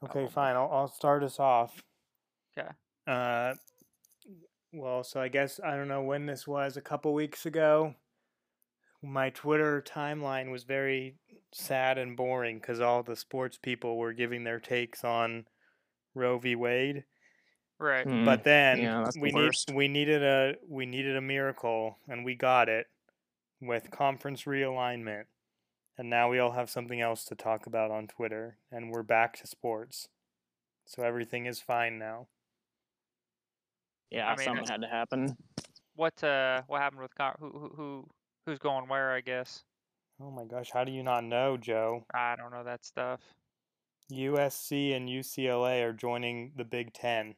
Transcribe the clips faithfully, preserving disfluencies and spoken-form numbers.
Okay, moment. fine. I'll, I'll start us off. Okay. Uh, well, so I guess I don't know when this was. A couple weeks ago, my Twitter timeline was very sad and boring because all the sports people were giving their takes on Roe v. Wade. Right. Hmm. But then Yeah, that's we the need worst. we needed a we needed a miracle, and we got it with conference realignment. And now we all have something else to talk about on Twitter, and we're back to sports. So everything is fine now. Yeah, I mean, something had to happen. What uh what happened with Con- who who who who's going where? I guess Oh my gosh, how do you not know, Joe? I don't know that stuff. U S C and U C L A are joining the Big Ten.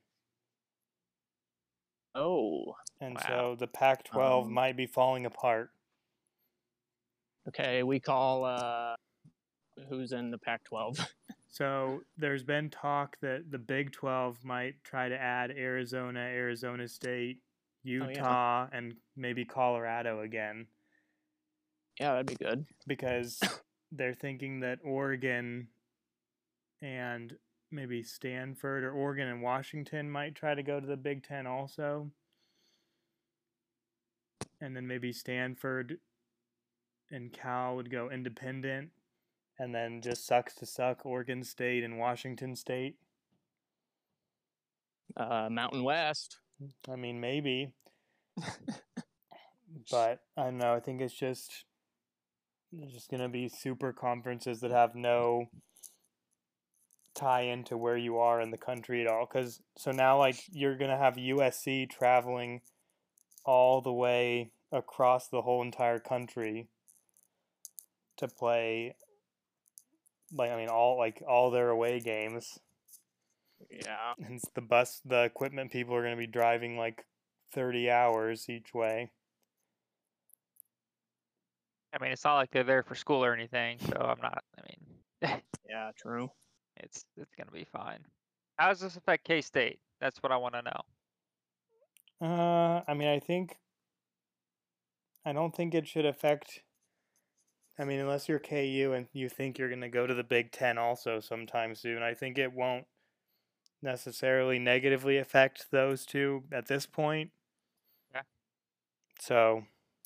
Oh, And Wow. so the Pac twelve Um, might be falling apart. okay. We call uh, who's in the Pac twelve? So there's been talk that the Big twelve might try to add Arizona, Arizona State, Utah, Oh, yeah. and maybe Colorado again. Yeah, that'd be good. Because they're thinking that Oregon and maybe Stanford or Oregon and Washington might try to go to the Big Ten also. And then maybe Stanford and Cal would go independent. And then just sucks to suck Oregon State and Washington State. Uh, Mountain West. I mean, maybe. But I don't know. I think it's just it's just going to be super conferences that have no tie into where you are in the country at all. Cause so now like you're going to have U S C traveling all the way across the whole entire country to play like I mean all like all their away games. Yeah. And it's the bus the equipment people are going to be driving like thirty hours each way. I mean, it's not like they're there for school or anything, so I'm not. I mean, Yeah, true. it's it's gonna be fine. How does this affect K-State? That's what I want to know. Uh, I mean, I think I don't think it should affect. I mean, unless you're K U and you think you're going to go to the Big Ten also sometime soon, I think it won't necessarily negatively affect those two at this point. Yeah. So,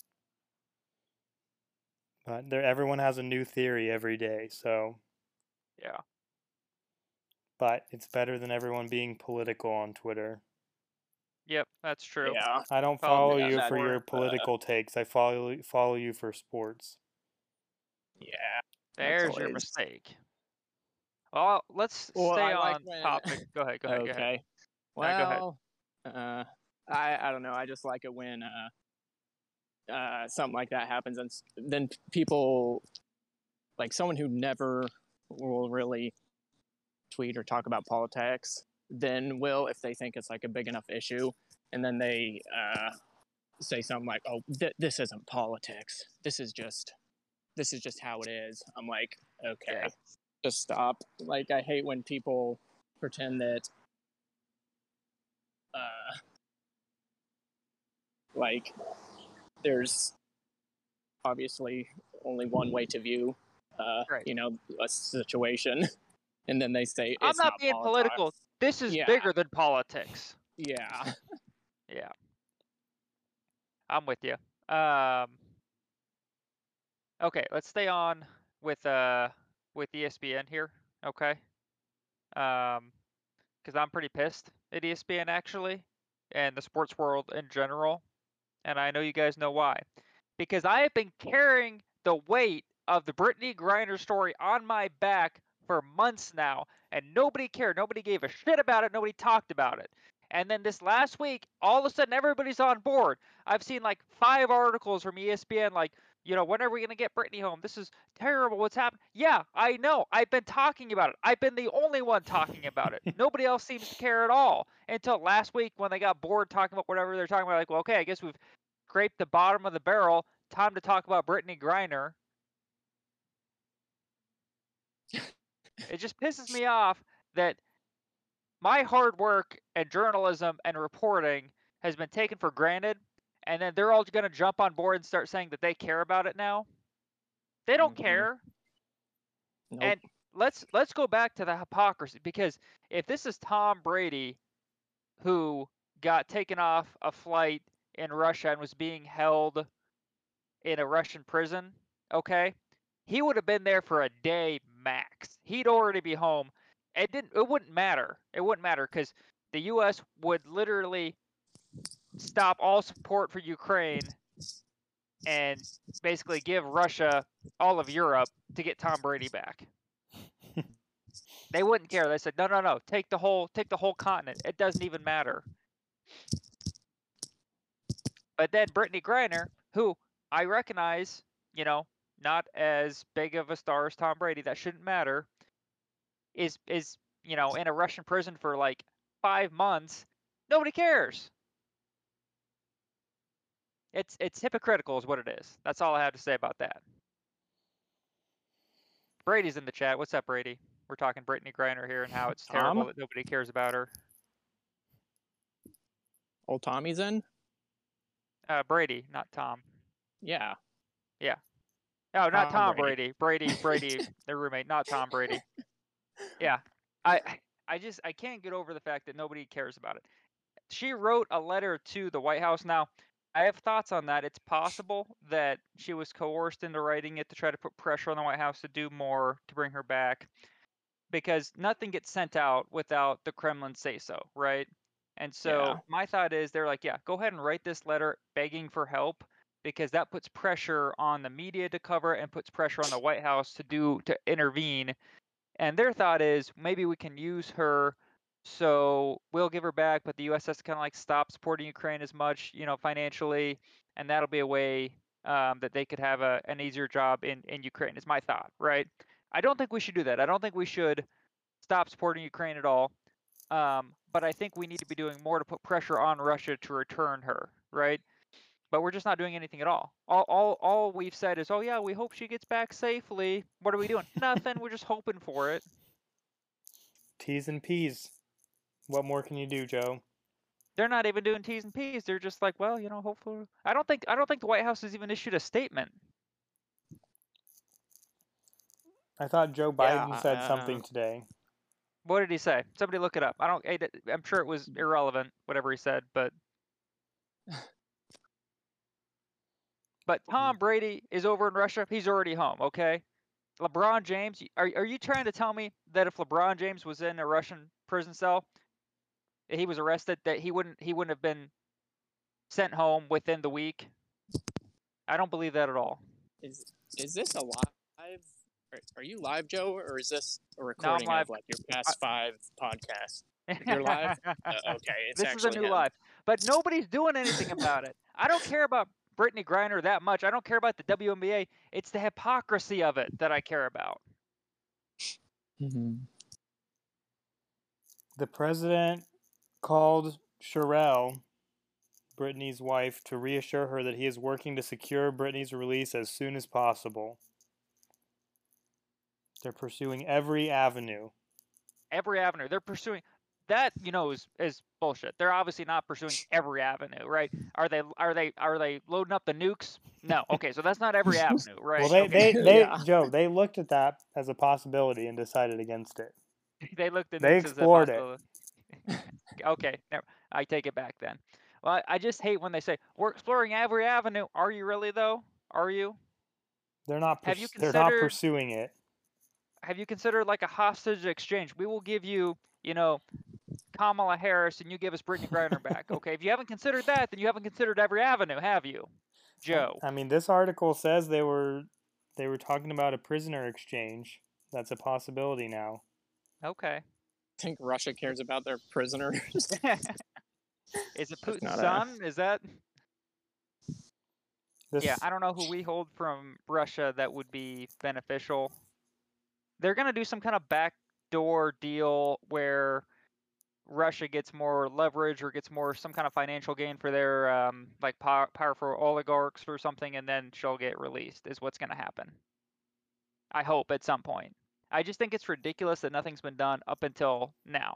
but there, everyone has a new theory every day. So, Yeah. but it's better than everyone being political on Twitter. Yep, that's true. Yeah. I don't Follow follow me you on for your sport. political takes. I follow follow you for sports. Yeah. There's your always- mistake. Well, let's Well, stay I like on when- topic. Go ahead. Go ahead. okay. Go ahead. Well, go ahead. uh, I I don't know. I just like it when uh, uh, something like that happens, and s- then people, like someone who never will really tweet or talk about politics, then will if they think it's like a big enough issue, and then they uh, say something like, "Oh, th- this isn't politics. This is just, this is just how it is." I'm like, okay, Yeah. just stop. Like, I hate when people pretend that. Uh, like there's obviously only one way to view uh Right. you know a situation, and then they say I'm it's not not being politics. political. This is Yeah. bigger than politics. Yeah. Yeah. I'm with you. Um. Okay, let's stay on with uh with E S P N here. Okay. Um, because I'm pretty pissed at E S P N actually, and the sports world in general, and I know you guys know why. Because I have been carrying the weight of the Brittany Griner story on my back for months now, and nobody cared. Nobody gave a shit about it. Nobody talked about it. And then this last week, all of a sudden, everybody's on board. I've seen like five articles from E S P N, like, you know, when are we going to get Brittany home? This is terrible. What's happening? Yeah, I know. I've been talking about it. I've been the only one talking about it. Nobody else seems to care at all until last week when they got bored talking about whatever they're talking about. Like, well, okay, I guess we've scraped the bottom of the barrel. Time to talk about Brittany Griner. It just pisses me off that my hard work and journalism and reporting has been taken for granted, and then they're all going to jump on board and start saying that they care about it now. They don't Mhm. care. Nope. And let's let's go back to the hypocrisy, because if this is Tom Brady who got taken off a flight in Russia and was being held in a Russian prison, okay, he would have been there for a day max. He'd already be home. It didn't. It wouldn't matter. It wouldn't matter because the U S would literally stop all support for Ukraine and basically give Russia all of Europe to get Tom Brady back. They wouldn't care. They said, no, no, no, take the whole, take the whole continent. It doesn't even matter. But then Brittany Griner, who I recognize, you know, not as big of a star as Tom Brady, that shouldn't matter, is is you know in a Russian prison for like five months. Nobody cares. It's it's hypocritical, is what it is. That's all I have to say about that. Brady's in the chat. What's up, Brady? We're talking Brittany Griner here and how it's terrible Tom? that nobody cares about her. Old Tommy's in? Uh, Brady, not Tom. Yeah. Yeah. No, not Tom Tom Brady. Brady. Brady, Brady, their roommate, not Tom Brady. Yeah. I I just I can't get over the fact that nobody cares about it. She wrote a letter to the White House. Now, I have thoughts on that. It's possible that she was coerced into writing it to try to put pressure on the White House to do more to bring her back, because nothing gets sent out without the Kremlin say so, right? And so Yeah. my thought is they're like, yeah, go ahead and write this letter begging for help, because that puts pressure on the media to cover it and puts pressure on the White House to do to intervene. And their thought is maybe we can use her, so we'll give her back, but the U S has to kind of like stop supporting Ukraine as much, you know, financially, and that'll be a way um, that they could have a, an easier job in, in Ukraine, is my thought, right? I don't think we should do that. I don't think we should stop supporting Ukraine at all. Um, but I think we need to be doing more to put pressure on Russia to return her, right? But we're just not doing anything at all. All, all, all we've said is, oh yeah, we hope she gets back safely. What are we doing? Nothing. We're just hoping for it. T's and P's. What more can you do, Joe? They're not even doing T's and P's. They're just like, well, you know, hopefully. I don't think I don't think the White House has even issued a statement. I thought Joe Biden Yeah, said uh, something today. What did he say? Somebody look it up. I don't. I'm sure it was irrelevant, whatever he said, but. But Tom Brady is over in Russia. He's already home, okay? LeBron James, are are you trying to tell me that if LeBron James was in a Russian prison cell, he was arrested, that he wouldn't he wouldn't have been sent home within the week? I don't believe that at all. Is is this a live? Are, are you live, Joe, or is this a recording live. of like your past five podcasts? You're live. Uh, okay, it's this is a actually new him. live, but nobody's doing anything about it. I don't care about Brittany Griner that much. I don't care about the W N B A. It's the hypocrisy of it that I care about. Mm-hmm. The president called Sherelle, Brittany's wife, to reassure her that he is working to secure Brittany's release as soon as possible. They're pursuing every avenue. Every avenue. They're pursuing that, you know, is, is bullshit. They're obviously not pursuing every avenue, right? Are they are they are they loading up the nukes? No. Okay, so that's not every avenue, right? Well, they, okay. they, they Yeah. Joe, they looked at that as a possibility and decided against it. they looked at They nukes explored as a possibility. Okay, never, I take it back then. Well, I, I just hate when they say we're exploring every avenue. Are you really though? Are you? They're not. Have you They're not considered- pursuing it. Have you considered like a hostage exchange? We will give you, you know, Kamala Harris, and you give us Brittany Griner back. Okay, if you haven't considered that, then you haven't considered every avenue, have you, Joe? I mean, this article says they were they were talking about a prisoner exchange. That's a possibility now. Okay. Think Russia cares about their prisoners? Is it That's Putin's not a- son? Is that? This, Yeah, I don't know who we hold from Russia that would be beneficial. They're gonna do some kind of backdoor deal where Russia gets more leverage or gets more some kind of financial gain for their um, like power, powerful oligarchs or something, and then she'll get released. Is what's gonna happen. I hope at some point. I just think it's ridiculous that nothing's been done up until now.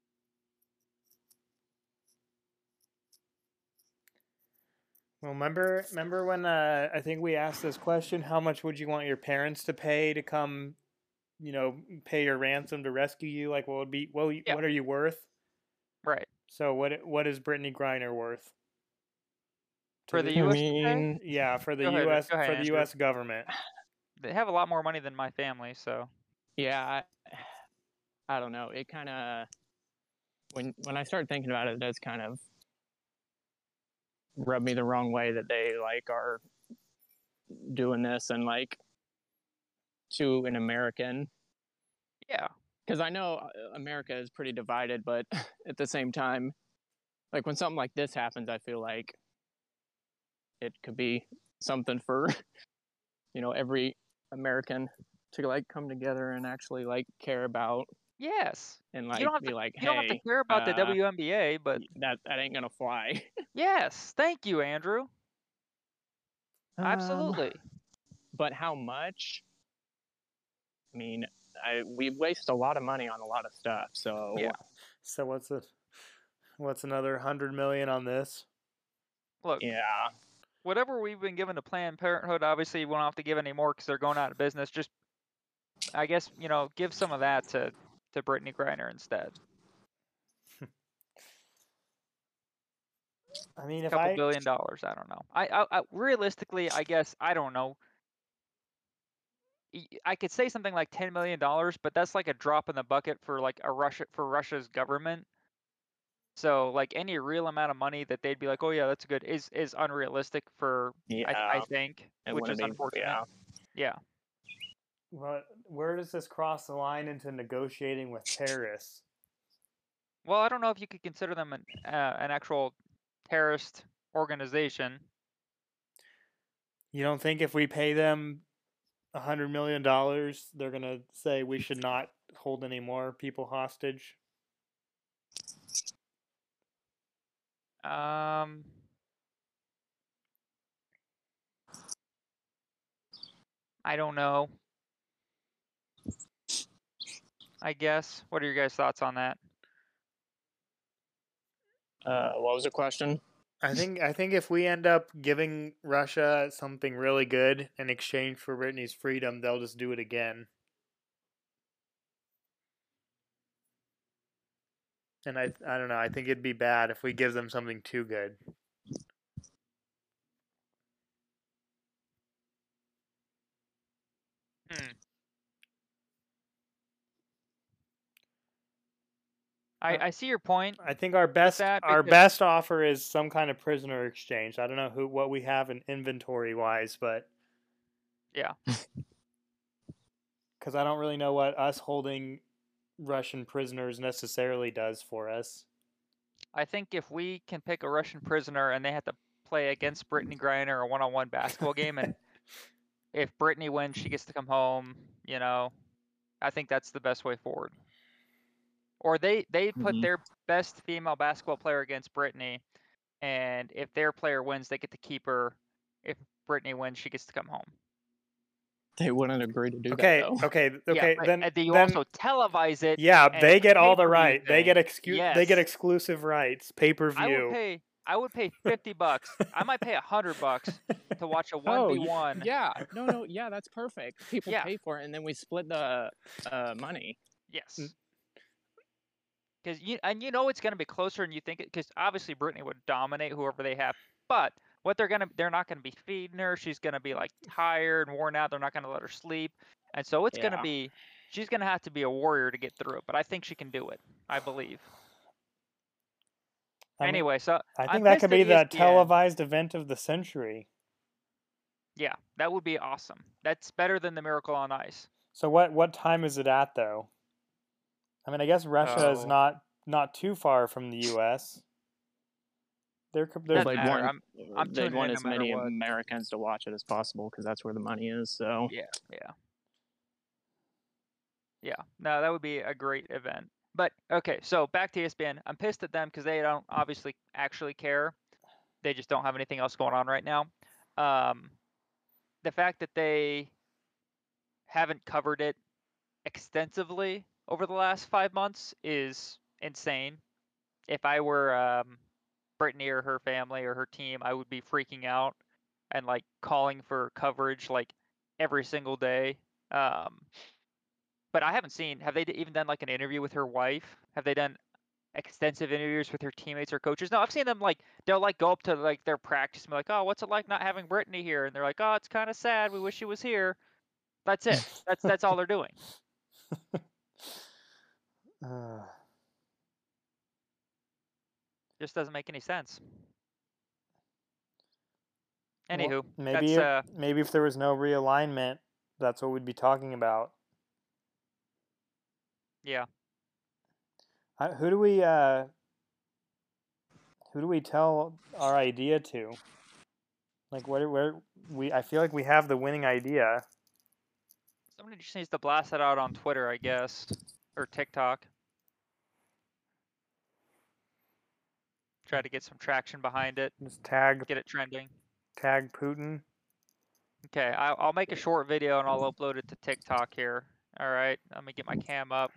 Well, remember, remember when uh, I think we asked this question: how much would you want your parents to pay to come you know, pay your ransom to rescue you. Like, what would be what? would you- Yeah. What are you worth? Right. So what? What is Brittany Griner worth? To For the I U S to pay? mean, yeah, for the Go ahead, U S go ahead, for the Andrew. U S government. They have a lot more money than my family, so yeah, I, I don't know. It kind of when when I started thinking about it, it does kind of rub me the wrong way that they like are doing this and like to an American. yeah. Because I know uh, America is pretty divided, but at the same time, like when something like this happens, I feel like it could be something for you know every American to like come together and actually like care about Yes. and You like don't have be to like, you don't have to hey, care about the uh, W N B A, but that that ain't gonna fly. yes, thank you, Andrew. Um, Absolutely. but how much? I mean, I we waste a lot of money on a lot of stuff. So Yeah. So what's a what's another hundred million on this? Look, yeah, whatever we've been given to Planned Parenthood, obviously we don't have to give any more because they're going out of business. Just, I guess, you know, give some of that to to Brittany Griner instead. I mean, A if couple I billion dollars. I don't know. I, I, I realistically, I guess, I don't know. Y- I could say something like ten million dollars, but that's like a drop in the bucket for like a Russia for Russia's government. So like any real amount of money that they'd be like, oh yeah, that's good, is is unrealistic for yeah, I I think, it which wouldn't is be. unfortunate. Yeah, Yeah. what where does this cross the line into negotiating with terrorists? Well, I don't know if you could consider them an uh, an actual terrorist organization. You don't think if we pay them a hundred million dollars, they're gonna say we should not hold any more people hostage? Um, I don't know. I guess. What are your guys' thoughts on that? uh, what was the question? I think I think if we end up giving Russia something really good in exchange for Brittany's freedom, they'll just do it again. And I I don't know. I think it'd be bad if we give them something too good. Hmm. I I see your point I think our with best that our because best offer is some kind of prisoner exchange. I don't know who what we have in inventory wise, but yeah, because I don't really know what us holding Russian prisoners necessarily does for us. I think if we can pick a Russian prisoner and they have to play against Brittany Griner a one-on-one basketball game, and if Brittany wins, she gets to come home. You know, I think that's the best way forward. Or they they put Mhm. their best female basketball player against Brittany, and if their player wins, they get to keep her. If Brittany wins, she gets to come home. They wouldn't agree to do Okay, that though. okay, Yeah, okay. but Then uh, you then also televise it, yeah, and they it's a get all the pay-per-view right. They get thing. excu- They get Yes, exclusive rights, pay per I would view. pay. I would pay fifty bucks. I might pay a hundred bucks to watch a one Oh, v y- one. yeah, no, no, yeah, that's perfect. People Yeah. pay for it, and then we split the uh, money. Yes. Because you and you know it's going to be closer than you think it. Because obviously Brittany would dominate whoever they have, but what they're gonna they're not going to be feeding her. She's going to be like tired and worn out. They're not going to let her sleep, and so it's going to Yeah. be she's going to have to be a warrior to get through it. But I think she can do it. I believe. I mean, Anyway, so I I'm think that pissed could at be the E S P N. televised event of the century. Yeah, that would be awesome. That's better than the Miracle on Ice. So what what time is it at though? I mean, I guess Russia is Oh. not not too far from the U S. There, could- there's Doesn't they'd matter. want I'm I'm they'd tuning want in no as matter many what. Americans to watch it as possible because that's where the money is. So Yeah, yeah. Yeah, no, that would be a great event. But okay, so back to E S P N. I'm pissed at them because they don't obviously actually care. They just don't have anything else going on right now. Um, the fact that they haven't covered it extensively over the last five months is insane. If I were um, Brittany or her family or her team, I would be freaking out and like calling for coverage like every single day. Um, but I haven't seen. Have they d- even done like an interview with her wife? Have they done extensive interviews with her teammates or coaches? No, I've seen them like they'll like go up to like their practice and be like, "Oh, what's it like not having Brittany here?" And they're like, "Oh, it's kind of sad. We wish she was here." That's it. That's that's all they're doing. Uh, Just doesn't make any sense. well, Anywho, maybe that's if, uh maybe if there was no realignment, that's what we'd be talking about. yeah. Uh, who do we uh, who do we tell our idea to? Like, where where we? I feel like we have the winning idea. Somebody just needs to blast it out on Twitter, I guess, or TikTok. Try to get some traction behind it. Just tag Get it trending. tag Putin. Okay, I, I'll make a short video and I'll upload it to TikTok here. All right, let me get my cam up.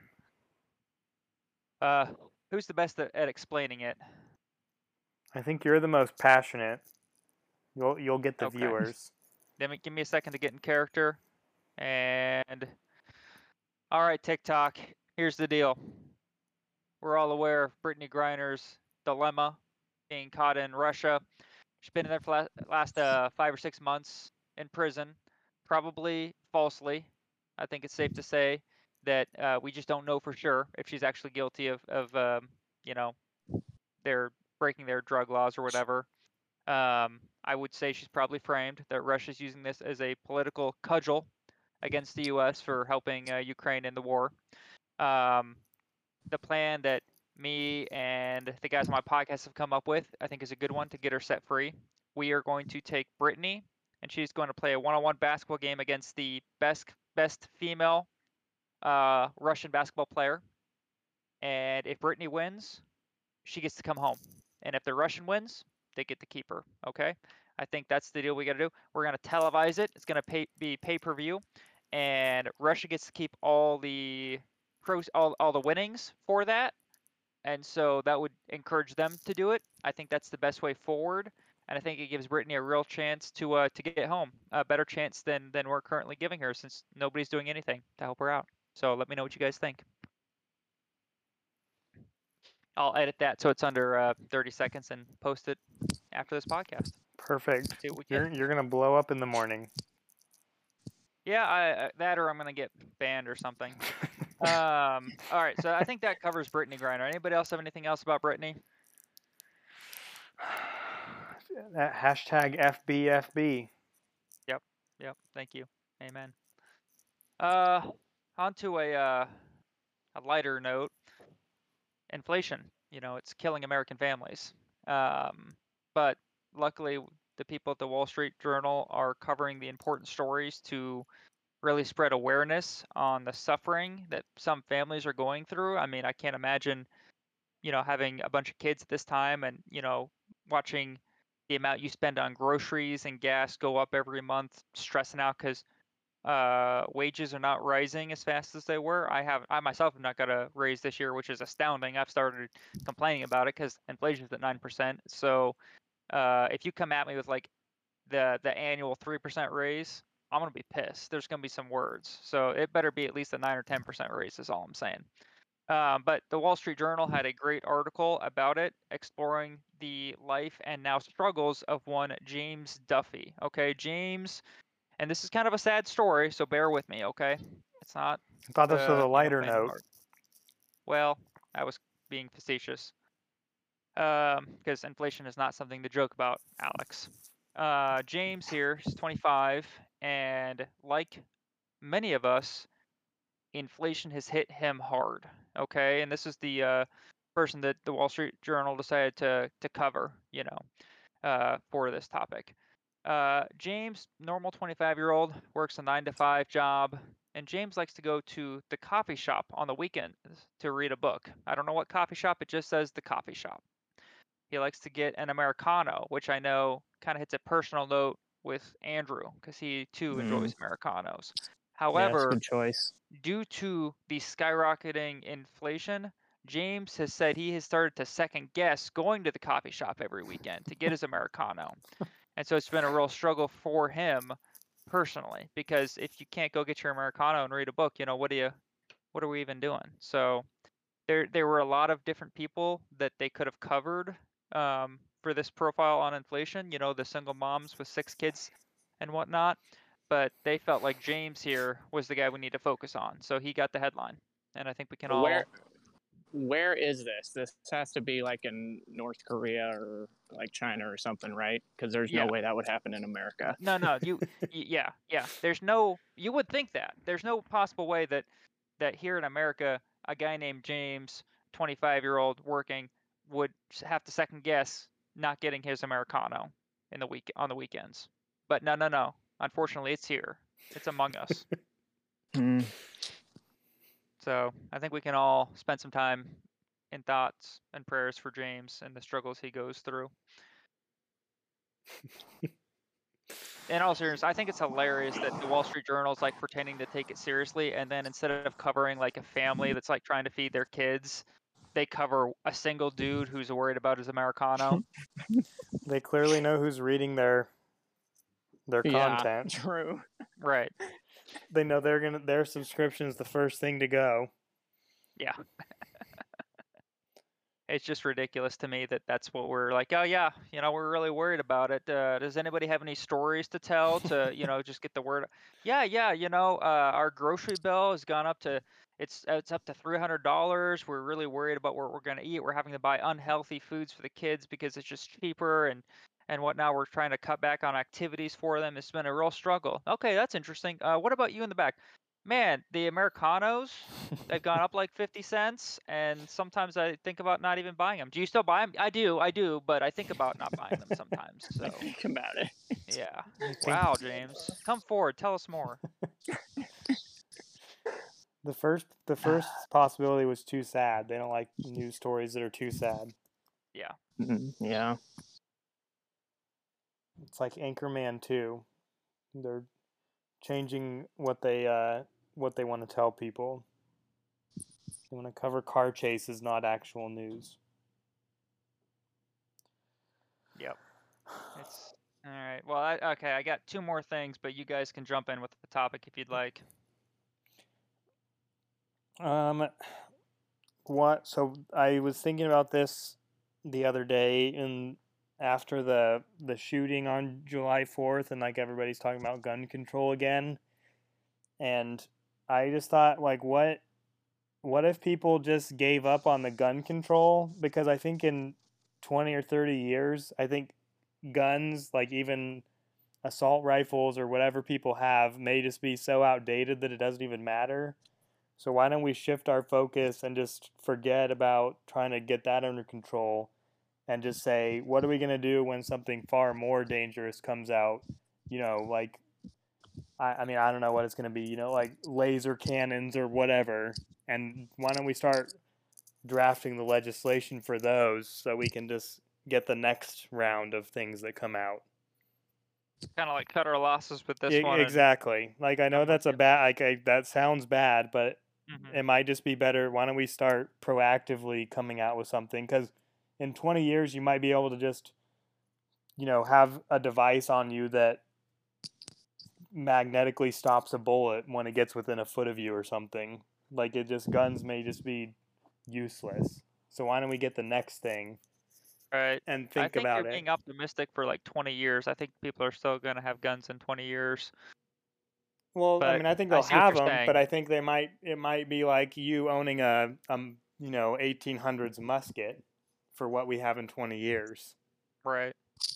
Uh, who's the best at, at explaining it? I think you're the most passionate. You'll you'll get the Okay. viewers. Let me give me a second to get in character. And all right, TikTok. Here's the deal. We're all aware of Brittany Griner's dilemma, being caught in Russia. She's been in there for last, last uh, five or six months in prison, probably falsely. I think it's safe to say that uh, we just don't know for sure if she's actually guilty of, of um, you know, their breaking their drug laws or whatever. Um, I would say she's probably framed, that Russia's using this as a political cudgel against the U S for helping uh, Ukraine in the war. Um, the plan that me and the guys on my podcast have come up with, I think, is a good one to get her set free. We are going to take Brittany, and she's going to play a one-on-one basketball game against the best best female uh, Russian basketball player. And if Brittany wins, she gets to come home. And if the Russian wins, they get to keep her. Okay? I think that's the deal we got to do. We're going to televise it. It's going to pay, be pay-per-view, and Russia gets to keep all the pros, all, all the winnings for that. And so that would encourage them to do it. I think that's the best way forward, and I think it gives Brittany a real chance to uh, to get home, a better chance than than we're currently giving her, since nobody's doing anything to help her out. So let me know what you guys think. I'll edit that so it's under uh, thirty seconds and post it after this podcast. Perfect. See what we You're get. you're gonna blow up in the morning. Yeah, I, uh, that or I'm gonna get banned or something. um. All right, so I think that covers Brittany Griner. Anybody else have anything else about Brittany? That hashtag F B F B. Yep. Yep. Thank you. Amen. Uh, on to a uh, a lighter note. Inflation. You know, it's killing American families. Um, but luckily, the people at the Wall Street Journal are covering the important stories to really spread awareness on the suffering that some families are going through. I mean, I can't imagine, you know, having a bunch of kids at this time and, you know, watching the amount you spend on groceries and gas go up every month, stressing out because uh, wages are not rising as fast as they were. I have, I myself have not got a raise this year, which is astounding. I've started complaining about it because inflation's at nine percent. So uh, if you come at me with like the the annual three percent raise, I'm gonna be pissed. There's gonna be some words. So it better be at least a nine or ten percent raise. Is all I'm saying. Um, but the Wall Street Journal had a great article about it, exploring the life and now struggles of one James Duffy. Okay, James, and this is kind of a sad story, so bear with me. Okay, it's not. I thought this was Uh, a you know, lighter fainting note. heart. Well, I was being facetious. Um, because inflation is not something to joke about, Alex. Uh, James here, he's twenty-five, and like many of us, inflation has hit him hard. Okay, and this is the uh, person that the Wall Street Journal decided to to cover, you know, uh, for this topic. Uh, James, normal twenty-five-year-old, works a nine to five job, and James likes to go to the coffee shop on the weekends to read a book. I don't know what coffee shop; it just says the coffee shop. He likes to get an Americano, which I know kind of hits a personal note with Andrew because he too enjoys Mm. Americanos. Yeah, that's a However, good choice. due to the skyrocketing inflation, James has said he has started to second guess going to the coffee shop every weekend to get his Americano. And so it's been a real struggle for him personally, because if you can't go get your Americano and read a book, you know, what do you what are we even doing? So there there were a lot of different people that they could have covered um, for this profile on inflation. You know, the single moms with six kids and whatnot. But they felt like James here was the guy we need to focus on, so he got the headline, and I think we can all. Where where is this? This has to be like in North Korea or like China or something, right? Because there's Yeah. no way that would happen in America. No, no, you, y- yeah, yeah. There's no. You would think that there's no possible way that that here in America, a guy named James, twenty-five year old working, would s- have to second guess not getting his Americano in the week on the weekends. But no, no, no. Unfortunately, it's here. It's among us. Mm. So I think we can all spend some time in thoughts and prayers for James and the struggles he goes through. In all seriousness, I think it's hilarious that the Wall Street Journal is like pretending to take it seriously, and then instead of covering like a family that's like trying to feed their kids, they cover a single dude who's worried about his Americano. They clearly know who's reading their their Yeah, content. true. Right. They know they're gonna their subscription's the first thing to go. Yeah. It's just ridiculous to me that that's what we're like, oh yeah, you know, we're really worried about it. Uh, does anybody have any stories to tell to, you know, just get the word? Yeah, yeah, you know, uh, our grocery bill has gone up to it's it's up to three hundred dollars. We're really worried about what we're going to eat. We're having to buy unhealthy foods for the kids because it's just cheaper and and whatnot. We're trying to cut back on activities for them. It's been a real struggle. Okay, that's interesting. Uh, what about you in the back? Man, the Americanos, they've gone up like fifty cents, and sometimes I think about not even buying them. Do you still buy them? I do, I do, but I think about not buying them sometimes. So, Think about it. yeah. I think Wow, James. Come forward. Tell us more. the first the first possibility was too sad. They don't like news stories that are too sad. Yeah. Mhm, yeah. It's like Anchorman two. They're changing what they uh what they want to tell people. They want to cover car chases, not actual news. Yep. It's all right. Well, I, okay, I got two more things, but you guys can jump in with the topic if you'd like. Um, what? So I was thinking about this the other day, and after the the shooting on July fourth, and like everybody's talking about gun control again, and I just thought, like, what what if people just gave up on the gun control? Because I think in twenty or thirty years, I think guns, like even assault rifles or whatever people have, may just be so outdated that it doesn't even matter. So why don't we shift our focus and just forget about trying to get that under control and just say, what are we going to do when something far more dangerous comes out? You know, like, I, I mean, I don't know what it's going to be, you know, like laser cannons or whatever. And why don't we start drafting the legislation for those so we can just get the next round of things that come out? Kind of like cut our losses with this E- one. and- exactly. Like, I know I'm with that's a you. bad, like, I, that sounds bad, but Mhm. it might just be better. Why don't we start proactively coming out with something? Because in twenty years, you might be able to just, you know, have a device on you that magnetically stops a bullet when it gets within a foot of you or something. Like, it just, guns may just be useless. So why don't we get the next thing Right. and I think think about you're it? being optimistic for like twenty years. I think people are still going to have guns in twenty years. Well, I But mean, I think I they'll see what have you're them, saying. but I think they might. It might be like you owning a, um, you know, eighteen hundreds musket for what we have in twenty years. Right.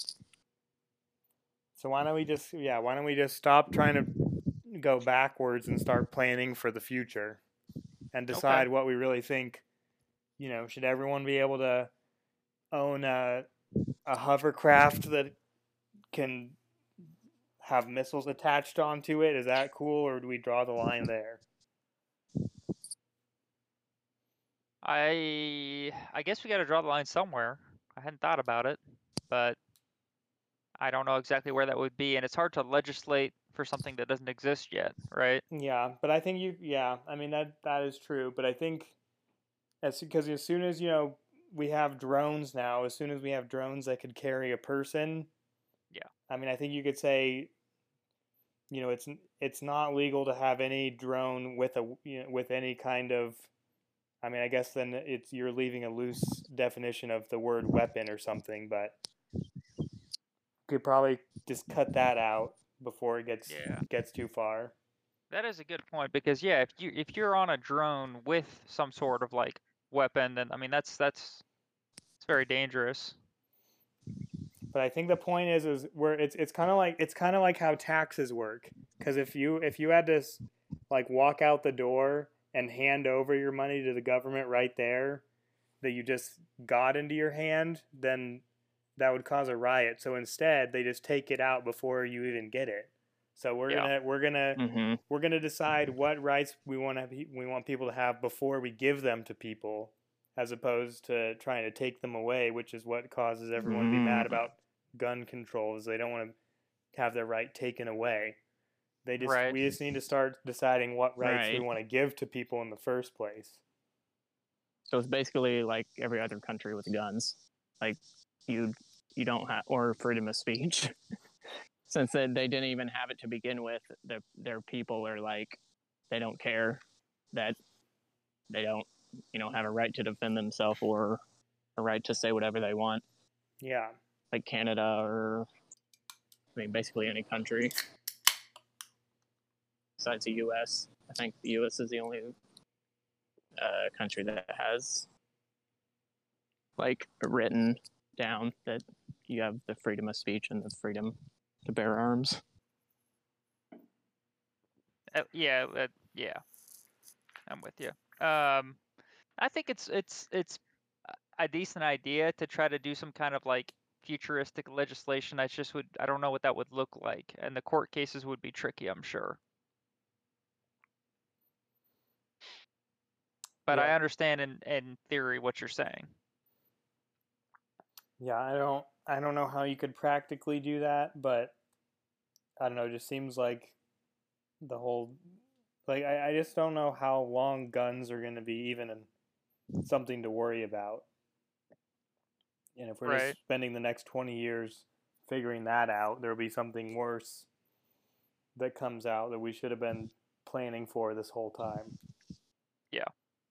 So why don't we just, yeah, why don't we just stop trying to go backwards and start planning for the future and decide Okay. what we really think. You know, should everyone be able to own a a hovercraft that can have missiles attached onto it? Is that cool, or do we draw the line there? I I guess we got to draw the line somewhere. I hadn't thought about it, but I don't know exactly where that would be, and it's hard to legislate for something that doesn't exist yet, right? Yeah, but I think you, yeah, I mean that that is true, but I think as because as soon as you know we have drones now, as soon as we have drones that could carry a person, Yeah. I mean I think you could say you know, it's it's not legal to have any drone with a you know, with any kind of. I mean, I guess then it's you're leaving a loose definition of the word weapon or something, but could probably just cut that out before it gets Yeah. gets too far. That is a good point because yeah, if you if you're on a drone with some sort of like weapon, then I mean that's that's it's very dangerous. But I think the point is is where it's it's kind of like it's kind of like how taxes work. Because if you if you had to like walk out the door and hand over your money to the government right there that you just got into your hand, then that would cause a riot. So instead, they just take it out before you even get it. So we're Yeah. gonna we're gonna Mm-hmm. we're gonna decide what rights we want to we want people to have before we give them to people, as opposed to trying to take them away, which is what causes everyone to be mad Mm. about gun control. Is they don't want to have their right taken away. They just Right. we just need to start deciding what rights we Right. want to give to people in the first place. So it's basically like every other country with guns. Like you you don't have or freedom of speech. Since they, they didn't even have it to begin with, their their people are like they don't care that they don't you know have a right to defend themselves or a right to say whatever they want. Yeah. Like Canada or I mean basically any country besides the U S. I think the U S is the only uh, country that has like written down that you have the freedom of speech and the freedom to bear arms. Uh, yeah, uh, yeah. I'm with you. Um, I think it's it's it's a decent idea to try to do some kind of like futuristic legislation. I just would I don't know what that would look like, and the court cases would be tricky, I'm sure. But I Yeah. understand in in theory what you're saying. Yeah, I don't I don't know how you could practically do that, but I don't know, it just seems like the whole like I, I just don't know how long guns are gonna be even something to worry about. And if we're Right. just spending the next twenty years figuring that out, there'll be something worse that comes out that we should have been planning for this whole time. Yeah.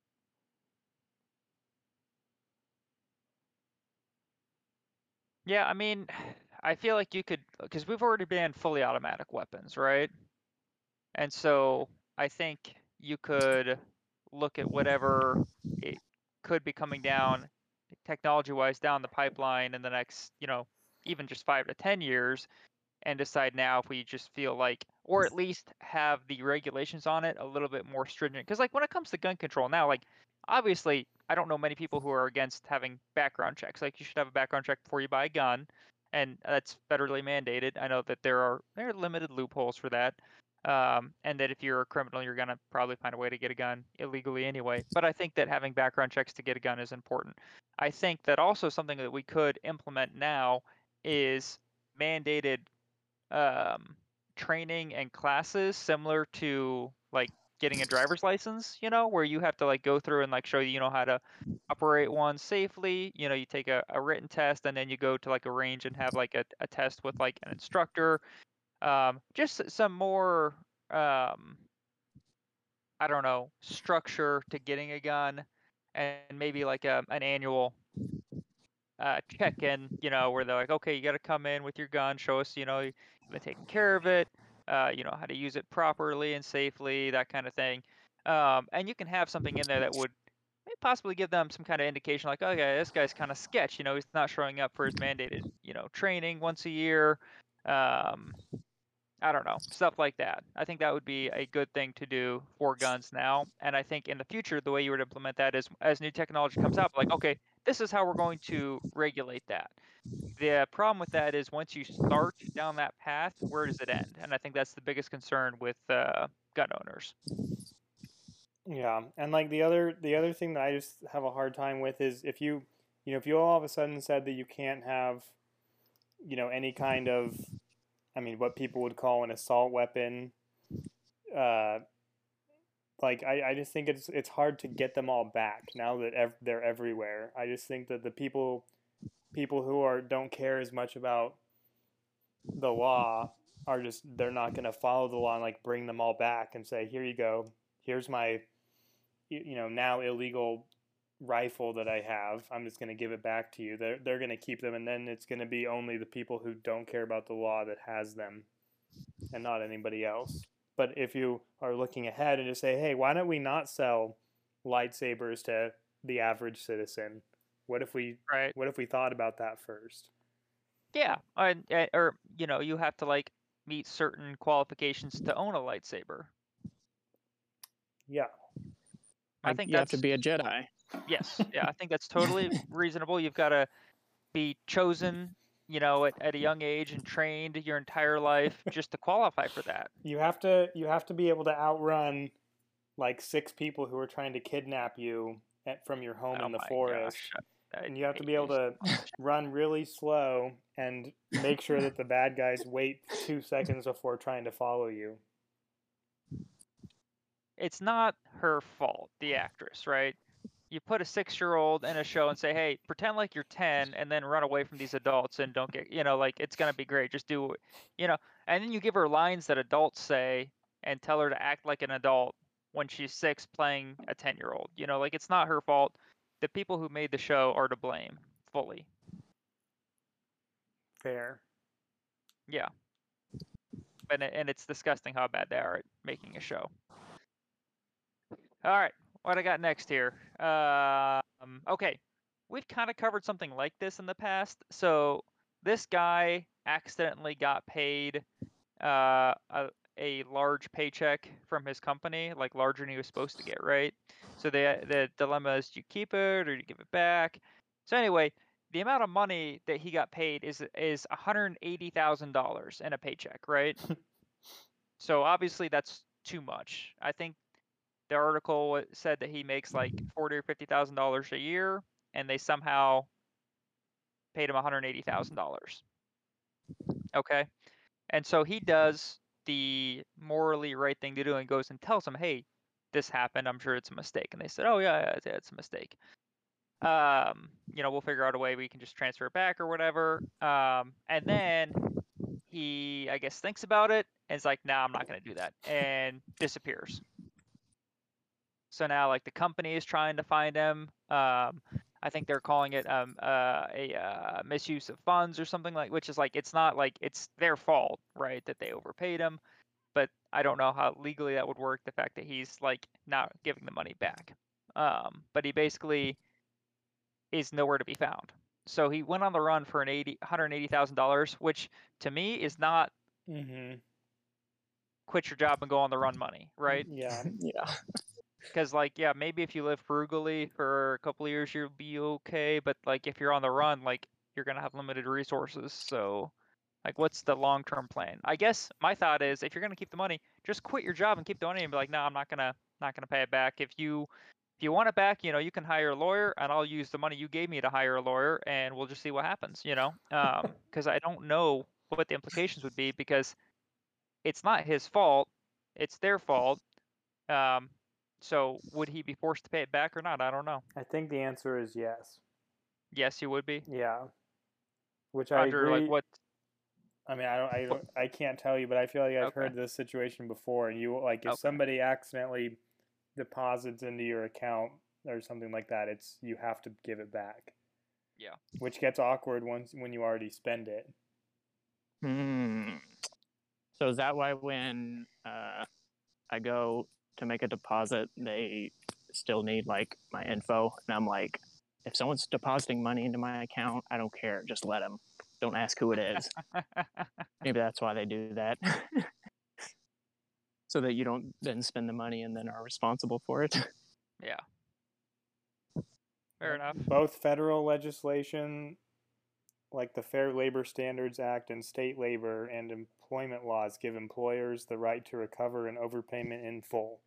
Yeah, I mean, I feel like you could, because we've already banned fully automatic weapons, right? And so I think you could look at whatever it could be coming down technology-wise down the pipeline in the next, you know, even just five to ten years, and decide now if we just feel like, or at least have the regulations on it a little bit more stringent. Because like when it comes to gun control now, like obviously I don't know many people who are against having background checks. Like you should have a background check before you buy a gun, and that's federally mandated. I know that there are there are limited loopholes for that. Um, and that if you're a criminal, you're gonna probably find a way to get a gun illegally anyway. But I think that having background checks to get a gun is important. I think that also something that we could implement now is mandated um, training and classes similar to like getting a driver's license, you know, where you have to like go through and like show you, you know, how to operate one safely. You know, you take a, a written test and then you go to like a range and have like a, a test with like an instructor. Um, just some more, um, I don't know, structure to getting a gun and maybe like a, an annual uh, check-in, you know, where they're like, okay, you got to come in with your gun, show us, you know, you've been taking care of it, uh, you know, how to use it properly and safely, that kind of thing. Um, and you can have something in there that would may possibly give them some kind of indication, like, oh yeah, this guy's kind of sketch, you know, he's not showing up for his mandated, you know, training once a year. Um, I don't know, stuff like that. I think that would be a good thing to do for guns now. And I think in the future, the way you would implement that is as new technology comes out, like, okay, this is how we're going to regulate that. The problem with that is once you start down that path, where does it end? And I think that's the biggest concern with uh, gun owners. Yeah, and like the other the other thing that I just have a hard time with is if you you know if you all of a sudden said that you can't have you know any kind of I mean what people would call an assault weapon, uh, like I, I just think it's it's hard to get them all back now that ev- they're everywhere. I just think that the people people who are don't care as much about the law are just, they're not going to follow the law and like bring them all back and say, here you go, here's my, you know, now illegal rifle that I have, I'm just going to give it back to you. They're, they're going to keep them, and then it's going to be only the people who don't care about the law that has them and not anybody else. But if you are looking ahead and just say, hey, why don't we not sell lightsabers to the average citizen? What if we Right. what if we thought about that first? Yeah, and, and or you know, you have to like meet certain qualifications to own a lightsaber. Yeah. I Like, think you have that's to be a Jedi. yes, yeah, I think that's totally reasonable. You've got to be chosen, you know, at, at a young age and trained your entire life just to qualify for that. You have to you have to be able to outrun like six people who are trying to kidnap you at, from your home Oh in the my forest. gosh. I And you have to hate be able you to so much. run really slow and make sure that the bad guys wait two seconds before trying to follow you. It's not her fault, the actress, right? You put a six-year-old in a show and say, hey, pretend like you're ten and then run away from these adults and don't get, you know, like, it's going to be great. Just do it, you know. And then you give her lines that adults say and tell her to act like an adult when she's six playing a ten-year-old. You know, like, it's not her fault. The people who made the show are to blame fully. Fair. Yeah. And, it, and it's disgusting how bad they are at making a show. All right. What I got next here? Um, okay, we've kind of covered something like this in the past. So this guy accidentally got paid uh, a, a large paycheck from his company, like larger than he was supposed to get, right? So the the dilemma is, do you keep it or do you give it back? So anyway, the amount of money that he got paid is is one hundred eighty thousand dollars in a paycheck, right? So obviously that's too much. I think the article said that he makes like forty or fifty thousand dollars a year, and they somehow paid him one hundred eighty thousand dollars. Okay, and so he does the morally right thing to do and goes and tells them, "Hey, this happened. I'm sure it's a mistake." And they said, "Oh yeah, yeah, it's a mistake. Um, you know, we'll figure out a way we can just transfer it back or whatever." Um, and then he, I guess, thinks about it and is like, "Nah, I'm not gonna do that," and disappears. So now, like, the company is trying to find him. Um, I think they're calling it um, uh, a uh, misuse of funds or something like, which is like, it's not like it's their fault, right, that they overpaid him. But I don't know how legally that would work. The fact that he's like not giving the money back. Um, but he basically is nowhere to be found. So he went on the run for an eighty, one hundred eighty thousand dollars, which to me is not Mm-hmm. quit your job and go on the run money, right? Yeah. Yeah. Because, like, yeah, maybe if you live frugally for a couple of years, you'll be okay. But, like, if you're on the run, like, you're going to have limited resources. So, like, what's the long-term plan? I guess my thought is, if you're going to keep the money, just quit your job and keep the money and be like, no, I'm not going to not going to pay it back. If you if you want it back, you know, you can hire a lawyer, and I'll use the money you gave me to hire a lawyer, and we'll just see what happens, you know? Um, because I don't know what the implications would be, because it's not his fault. It's their fault. Um, so would he be forced to pay it back or not? I don't know. I think the answer is yes. Yes, he would be. Yeah. Which I Under agree. like what? I mean, I don't, I what don't, I can't tell you, but I feel like I've okay. heard this situation before. And you like, if Okay. somebody accidentally deposits into your account or something like that, it's you have to give it back. Yeah. Which gets awkward once when you already spend it. Hmm. So is that why when uh, I go to make a deposit, they still need like my info, and I'm like, if someone's depositing money into my account, I don't care. Just let them. Don't ask who it is. Maybe that's why they do that. So that you don't then spend the money and then are responsible for it. Yeah. Fair enough. Both federal legislation, like the Fair Labor Standards Act, and state labor and employment laws give employers the right to recover an overpayment in full.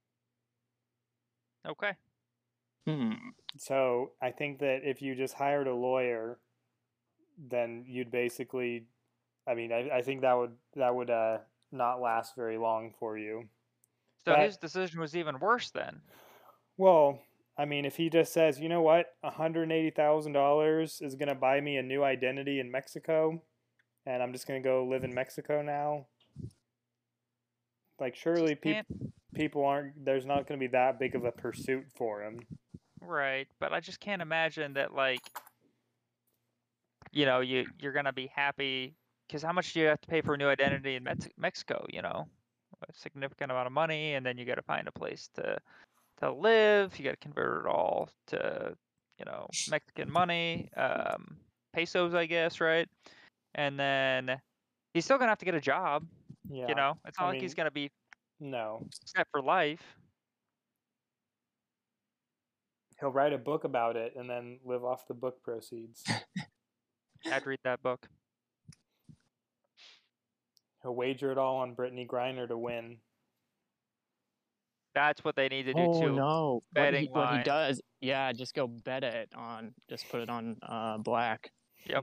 Okay. Hmm. So I think that if you just hired a lawyer, then you'd basically, I mean, I, I think that would that would uh, not last very long for you. So But, his decision was even worse then. well, I mean, if he just says, you know what, one hundred eighty thousand dollars is going to buy me a new identity in Mexico, and I'm just gonna go live in Mexico now. Like, surely Just can't. people people aren't. There's not gonna be that big of a pursuit for him. Right, but I just can't imagine that, like, you know, you you're gonna be happy because how much do you have to pay for a new identity in Mex- Mexico? You know, a significant amount of money, and then you got to find a place to to live. You got to convert it all to, you know, Mexican money, um, pesos, I guess, right? And then he's still gonna have to get a job. Yeah. You know, it's not I like he's mean, gonna be no. set for life. He'll write a book about it and then live off the book proceeds. I'd read that book. He'll wager it all on Brittany Griner to win. That's what they need to do Oh too. no! What Betting he, what he line. does, yeah, just go bet it on, just put it on uh, black. Yep.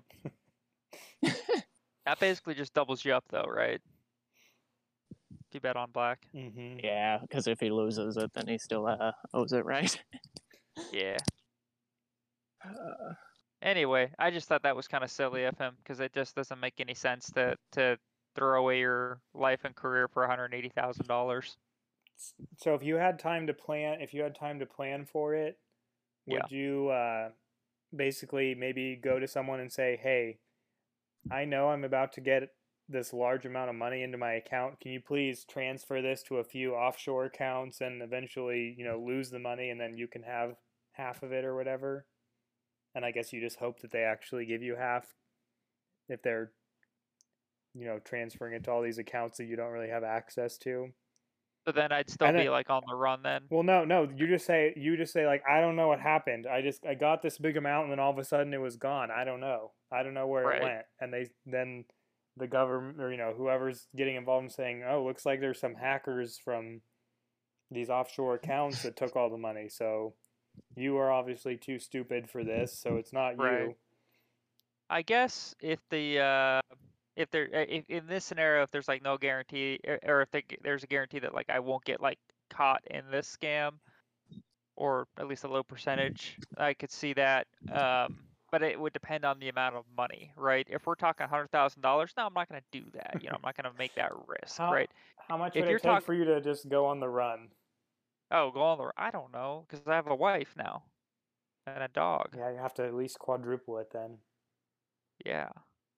That basically just doubles you up, though, right? If you bet on black. Mm-hmm. Yeah, because if he loses it, then he still uh, owes it, right? Yeah. Uh, Anyway, I just thought that was kind of silly of him because it just doesn't make any sense to to throw away your life and career for one hundred eighty thousand dollars. So if you had time to plan, if you had time to plan for it, would Yeah. you uh, basically maybe go to someone and say, "Hey, I know I'm about to get this large amount of money into my account. Can you please transfer this to a few offshore accounts and eventually, you know, lose the money and then you can have half of it or whatever?" And I guess you just hope that they actually give you half if they're, you know, transferring it to all these accounts that you don't really have access to. So then I'd still And be then- like on the run then. Well, no, no. You just say you just say like, I don't know what happened. I just I got this big amount and then all of a sudden it was gone. I don't know. I don't know where Right. it went. And they then the government or you know whoever's getting involved in saying, oh, looks like there's some hackers from these offshore accounts that took all the money. So you are obviously too stupid for this. So it's not Right. you. I guess if the uh, if there uh, if, in this scenario if there's like no guarantee or, or if they, there's a guarantee that like I won't get like caught in this scam or at least a low percentage, I could see that. Um, but it would depend on the amount of money, right? If we're talking one hundred thousand dollars, no, I'm not going to do that. You know, I'm not going to make that risk, How right? how much If would you're it take talk- for you to just go on the run? Oh, go on the. I don't know because I have a wife now and a dog. Yeah, you have to at least quadruple it then. Yeah.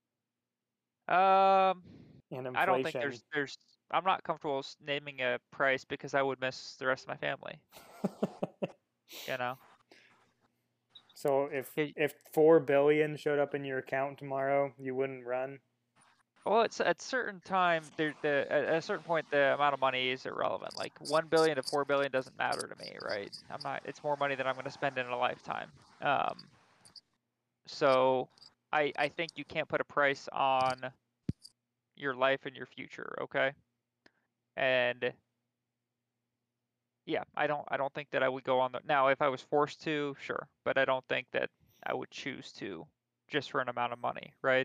Um, And inflation. I don't think there's there's. I'm not comfortable s- naming a price because I would miss the rest of my family. You know. So if Hey- if four billion showed up in your account tomorrow, you wouldn't run. Well, it's at a certain time. There, the at a certain point, the amount of money is irrelevant. Like one billion to four billion doesn't matter to me, right? I'm not. It's more money than I'm going to spend in a lifetime. Um. So, I I think you can't put a price on your life and your future. Okay. And yeah, I don't I don't think that I would go on the now if I was forced to, sure, but I don't think that I would choose to just for an amount of money, right?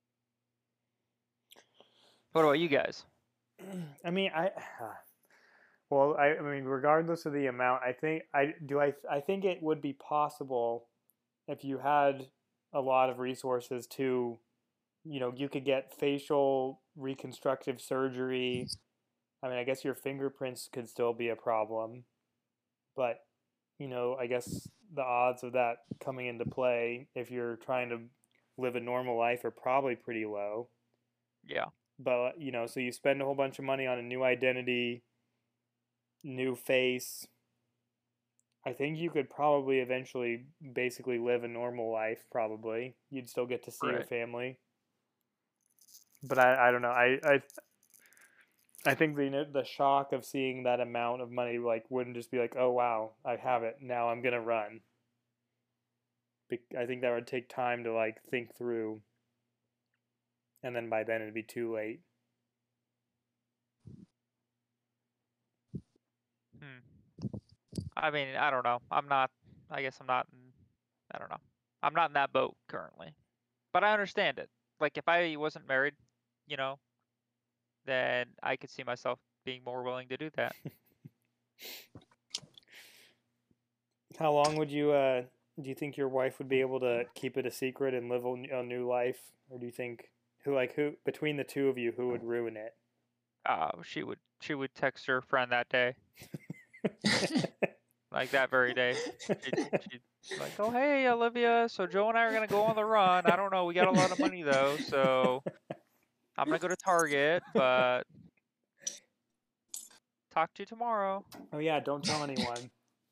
What about you guys? I mean, I well, I, I mean, regardless of the amount, I think I do. I I think it would be possible if you had a lot of resources to, you know, you could get facial reconstructive surgery. I mean, I guess your fingerprints could still be a problem, but you know, I guess the odds of that coming into play if you're trying to live a normal life are probably pretty low. Yeah. But you know, so you spend a whole bunch of money on a new identity, new face. I think you could probably eventually basically live a normal life. Probably you'd still get to see your Right. family. But I, I don't know. I, I I think the the shock of seeing that amount of money like wouldn't just be like, oh wow, I have it now. I'm gonna run. I think that would take time to like think through, and then by then it'd be too late. Hmm. I mean, I don't know. I'm not. I guess I'm not. In, I don't know. I'm not in that boat currently, but I understand it. Like if I wasn't married, you know, then I could see myself being more willing to do that. How long would you uh do you think your wife would be able to keep it a secret and live a n- a new life, or do you think Who like who between the two of you, who would ruin it? Uh, she would she would text her friend that day, like that very day. She'd, she'd be like, "Oh hey Olivia, so Joe and I are gonna go on the run. I don't know, we got a lot of money though, so I'm gonna go to Target, but talk to you tomorrow." Oh yeah, don't tell anyone.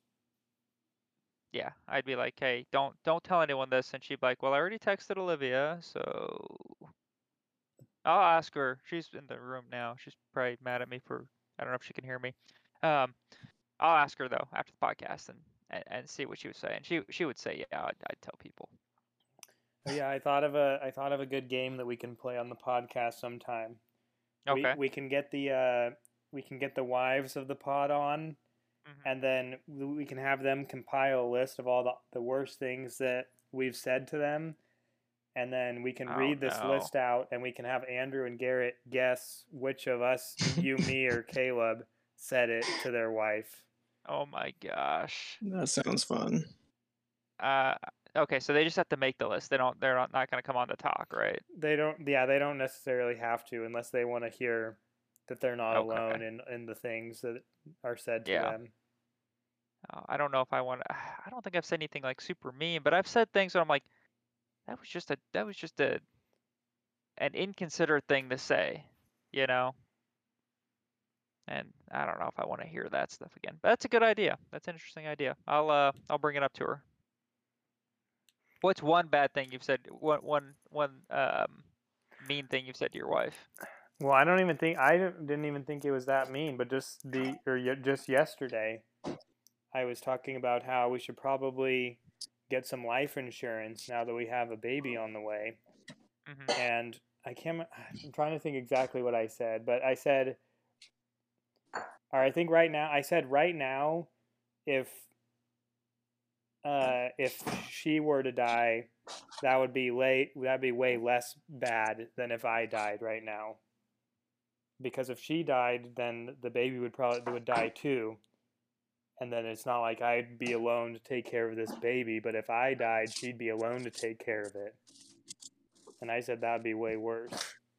Yeah, I'd be like, "Hey, don't don't tell anyone this," and she'd be like, "Well, I already texted Olivia, so I'll ask her." She's in the room now. She's probably mad at me for I don't know if she can hear me. Um, I'll ask her though after the podcast and, and, and see what she would say. And she she would say, yeah, I'd, I'd tell people. Oh yeah, I thought of a I thought of a good game that we can play on the podcast sometime. Okay. We we can get the uh we can get the wives of the pod on, Mhm. and then we can have them compile a list of all the, the worst things that we've said to them, and then we can Oh, read this no. list out, and we can have Andrew and Garrett guess which of us, you, me, or Caleb, said it to their wife. Oh my gosh. That sounds fun. Uh, okay, so they just have to make the list. They don't. They're not, not going to come on to talk, right? They don't. Yeah, they don't necessarily have to unless they want to hear that they're not Okay. alone in in the things that are said to Yeah. them. Uh, I don't know if I want. to I don't think I've said anything like super mean, but I've said things that I'm like, that was just a that was just a an inconsiderate thing to say, you know. And I don't know if I want to hear that stuff again. But that's a good idea. That's an interesting idea. I'll uh I'll bring it up to her. What's one bad thing you've said? One one one um mean thing you've said to your wife? Well, I don't even think I didn't even think it was that mean, but just the or ye- just yesterday, I was talking about how we should probably get some life insurance now that we have a baby on the way. Mm-hmm. And I can't. I'm trying to think exactly what I said, but I said, or I think right now I said right now, if uh, if she were to die, that would be late. That'd be way less bad than if I died right now. Because if she died, then the baby would probably would die too, and then it's not like I'd be alone to take care of this baby. But if I died, she'd be alone to take care of it. And I said that'd be way worse.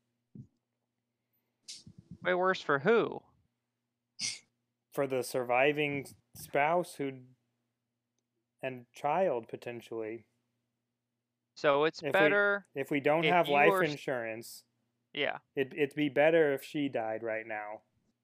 Way worse for who? For the surviving spouse who and child potentially. So it's If we- better. If we don't If have you life are s- insurance, Yeah. it it'd be better if she died right now.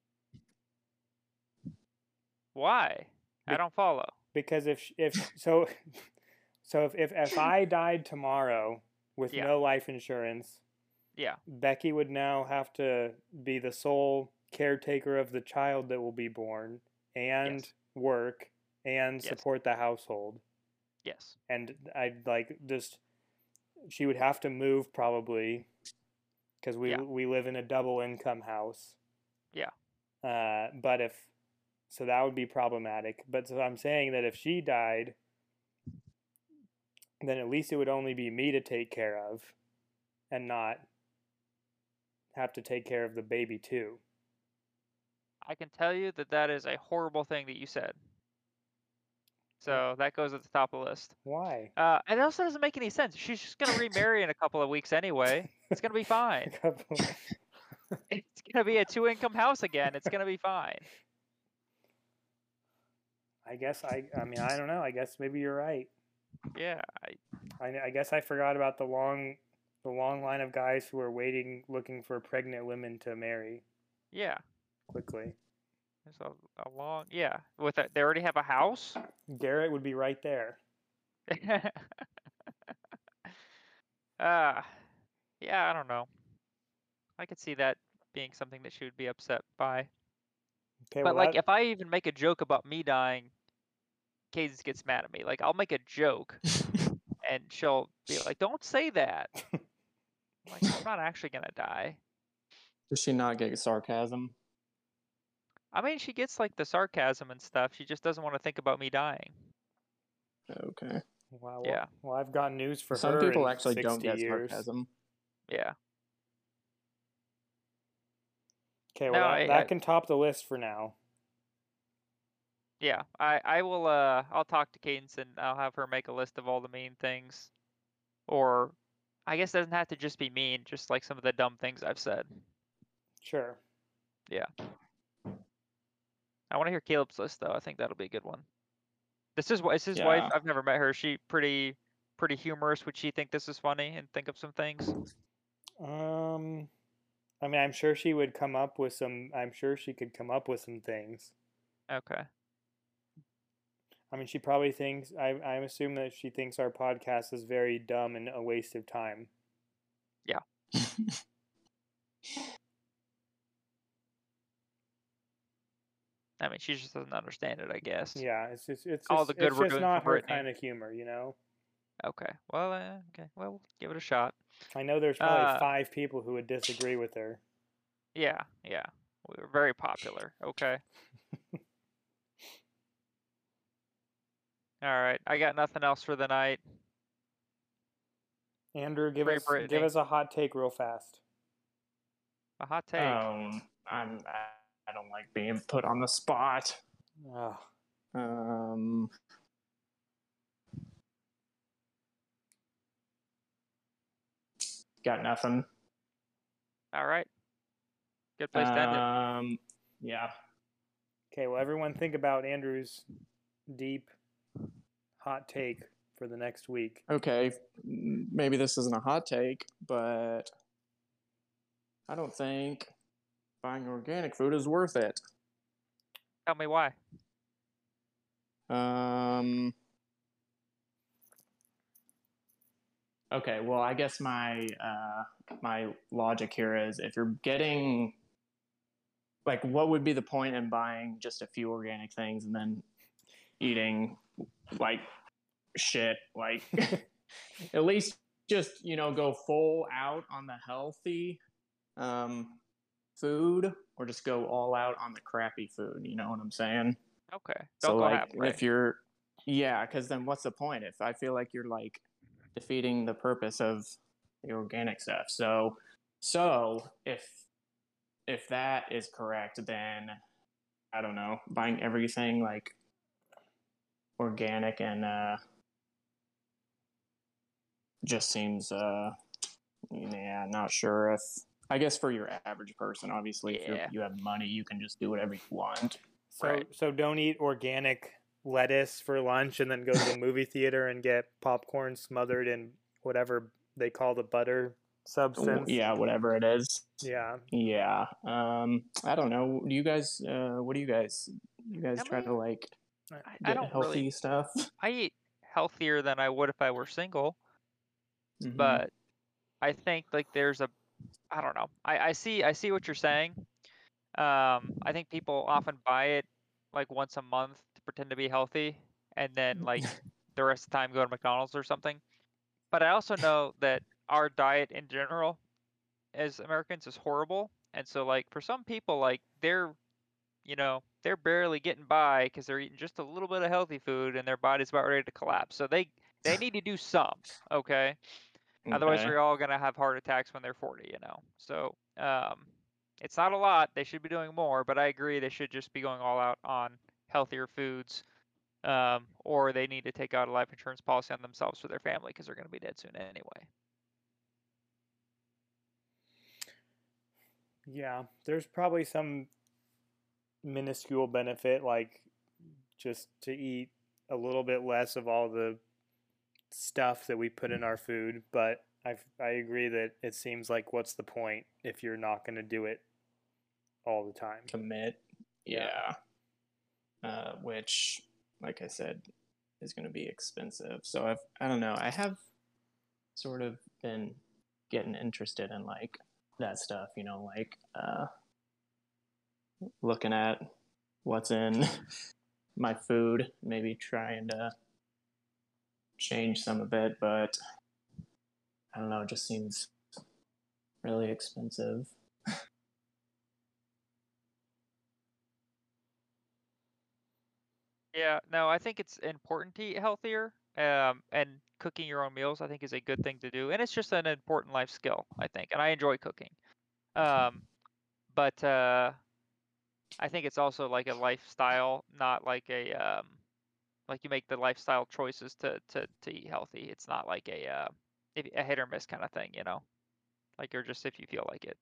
Why? I Be- don't follow. Because if sh- if so so if if, if I died tomorrow with Yeah. no life insurance, Yeah. Becky would now have to be the sole caretaker of the child that will be born and Yes. work and Yes. support the household. Yes. And I'd like just she would have to move probably because we Yeah. we live in a double income house. Yeah. Uh, but if so, that would be problematic. But so I'm saying that if she died, then at least it would only be me to take care of, and not have to take care of the baby too. I can tell you that that is a horrible thing that you said. So that goes at the top of the list. Why? Uh, and it also doesn't make any sense. She's just gonna remarry in a couple of weeks anyway. It's gonna be A fine. couple- It's gonna be a two-income house again. It's gonna be fine. I guess I. I mean, I don't know. I guess maybe you're right. Yeah. I, I, I guess I forgot about the long, the long line of guys who are waiting, looking for pregnant women to marry yeah. quickly. There's a, a long yeah. With a, they already have a house. Garrett would be right there. uh yeah, I don't know. I could see that being something that she would be upset by. Okay, But well, like that, if I even make a joke about me dying, Cadence gets mad at me. Like I'll make a joke and she'll be like, "Don't say that." I'm like, I'm not actually gonna die. Does she not get sarcasm? I mean, she gets like the sarcasm and stuff. She just doesn't want to think about me dying. Okay. wow. Well, Yeah. well, I've got news for Some her. people in actually don't sixty get years. sarcasm. Yeah. Okay, well, No, that, I- that I- can top the list for now. Yeah. I I will. Uh, I'll talk to Cadence and I'll have her make a list of all the mean things, or I guess it doesn't have to just be mean, just like some of the dumb things I've said. Sure. Yeah. I want to hear Caleb's list though. I think that'll be a good one. This is what is his wife. Yeah. I've never met her. Is she pretty pretty humorous? Would she think this is funny and think of some things? Um, I mean, I'm sure she would come up with some. I'm sure she could come up with some things. Okay. I mean, she probably thinks. I I assume that she thinks our podcast is very dumb and a waste of time. Yeah. I mean, she just doesn't understand it, I guess. Yeah, it's just it's All just, the good it's we're just doing not for her Brittany. kind of humor, you know. Okay. Well, uh, okay. Well, we'll give it a shot. I know there's probably Uh, five people who would disagree with her. Yeah, yeah. We were very popular. Okay. All right. I got nothing else for the night. Andrew, give Free us Brittany. give us a hot take real fast. A hot take. Um, I'm I don't like being put on the spot. Ugh. Um, got nothing. All right. Good place to end it. Um, yeah. Okay, well, everyone think about Andrew's deep hot take for the next week. Okay, m- maybe this isn't a hot take, but I don't think buying organic food is worth it. Tell me why. Um. Okay, well, I guess my uh, my logic here is if you're getting, like, what would be the point in buying just a few organic things and then eating like shit? Like, at least just, you know, go full out on the healthy um, food, or just go all out on the crappy food. You know what I'm saying? Okay. So, Don't go like, halfway. if you're, yeah, because then what's the point? If I feel like you're like defeating the purpose of the organic stuff. So, so if if that is correct, then I don't know, buying everything like organic and uh, just seems, uh, yeah, not sure if. I guess for your average person, obviously, if Yeah. you have money, you can just do whatever you want. So Right. so don't eat organic lettuce for lunch and then go to the movie theater and get popcorn smothered in whatever they call the butter substance. Yeah, whatever it is. Yeah. Yeah. Um, I don't know. Do you guys? Uh, what do you guys? You guys I try to mean, like I, I get don't healthy really. stuff? I eat healthier than I would if I were single, Mhm. but I think like there's a. I don't know. I I see I see what you're saying. Um, I think people often buy it like once a month to pretend to be healthy, and then like the rest of the time go to McDonald's or something. But I also know that our diet in general as Americans is horrible, and so like for some people like they're you know they're barely getting by because they're eating just a little bit of healthy food and their body's about ready to collapse. So they they need to do some, okay? Otherwise Okay. we're all gonna have heart attacks when they're forty, you know. So um, it's not a lot. They should be doing more, but I agree they should just be going all out on healthier foods. Um, or they need to take out a life insurance policy on themselves for their family because they're going to be dead soon anyway. Yeah, there's probably some minuscule benefit, like just to eat a little bit less of all the stuff that we put in our food. But I I agree that it seems like what's the point if you're not going to do it all the time? Commit. Yeah. Uh, which, like I said, is going to be expensive. So I've I don't know. I have sort of been getting interested in like that stuff. You know, like uh, looking at what's in my food, maybe trying to change some of it, but I don't know, it just seems really expensive. Yeah, no, I think it's important to eat healthier. Um, and cooking your own meals, I think, is a good thing to do, and it's just an important life skill, I think, and I enjoy cooking. Um, but uh, I think it's also like a lifestyle, not like a um, like you make the lifestyle choices to to to eat healthy. It's not like a uh, if, a hit or miss kind of thing, you know, like you're just if you feel like it.